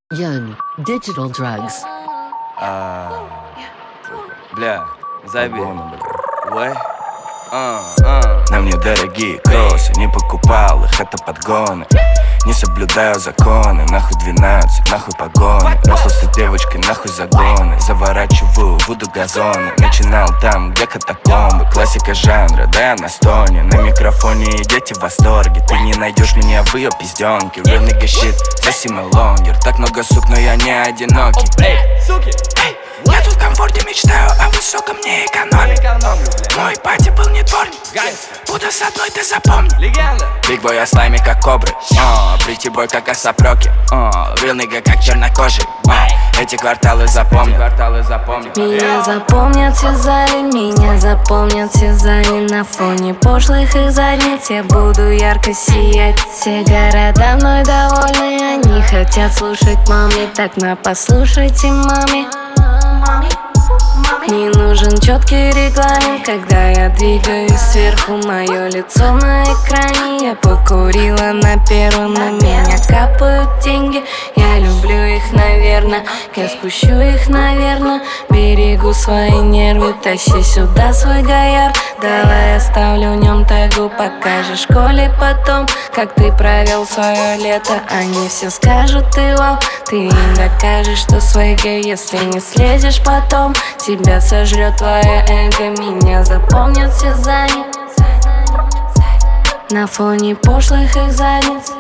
Young Digital Drugs. Бля, заеби. What? На мне дорогие кроссы, не покупал их, это подгоны. Не соблюдаю законы, нахуй 12, нахуй погоны. Росла с девочкой, нахуй загоны. Заворачиваю, буду газоны. Начинал там, где катакомбы. Классика жанра, да я на стоне. На микрофоне и дети в восторге. Ты не найдешь меня в ее пизденке. Real nigga shit, соси мой лонгер. Так много сук, но я не одинокий. Суки! Я тут в комфорте мечтаю о высоком, не экономе. Мой пати был не дворник. Буду с одной, ты запомни. Легенда! Биг бой, я слайме как кобры. Прийти бой, как асапроки. Real nigga, как чернокожий. Эти кварталы запомни. Меня запомнят все зали, меня запомнят все зали. На фоне пошлых их задниц я буду ярко сиять. Все города мной довольны, они хотят слушать маме. Так на послушайте маме. Не нужен четкий регламент, когда я двигаюсь сверху. Мое лицо на экране, я покурила на первом. На меня капают деньги, я люблю их, наверное. Я спущу их, наверное. Берегу свои нервы, тащи сюда свой гояр. Давай оставлю в нем тайгу, покажешь школе потом, как ты провел свое лето. Они все скажут, ты вау, ты им докажешь, что свой гей. Если не слезешь потом, тебя сожрет твое эго. Меня запомнят все зани на фоне пошлых их задниц.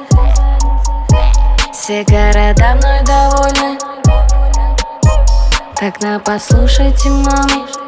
Все города мной довольны. Так на послушайте маме.